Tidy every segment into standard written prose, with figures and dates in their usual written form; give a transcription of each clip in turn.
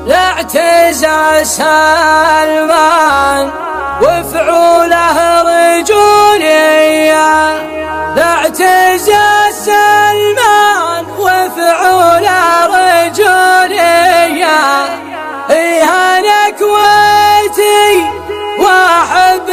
لاعتزاز سلمان وفعوله رجولية، لاعتزاز سلمان وفعوله رجولية. أنا كويتي وأحب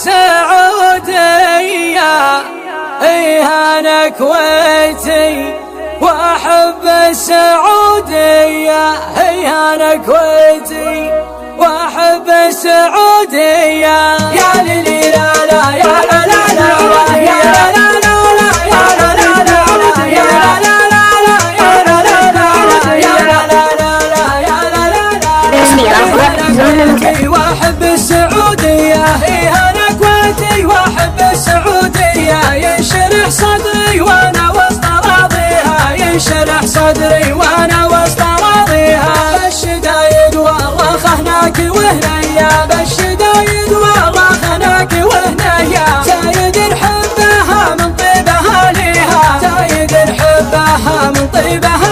السعودية، أنا كويتي وأحب السعودية، أنا كويتي وأحب السعودية. يا ليلي لا لا يا لا لا لا يا لا لا لا يا لا لا لا يا لا لا لا يا لا لا لا يا لا لا لا يا لا لا لا وأحب السعودية، أنا كويتي وأحب السعودية. ينشرح صدري وأنا وسط راضيها، ينشرح صدري وأنا وسط راضيها. بالشدايد والله هناك وهنيا، بالشدايد والله هناك وهنيا. زايد نحبها من طيبها ليها، زايد نحبها من طيبها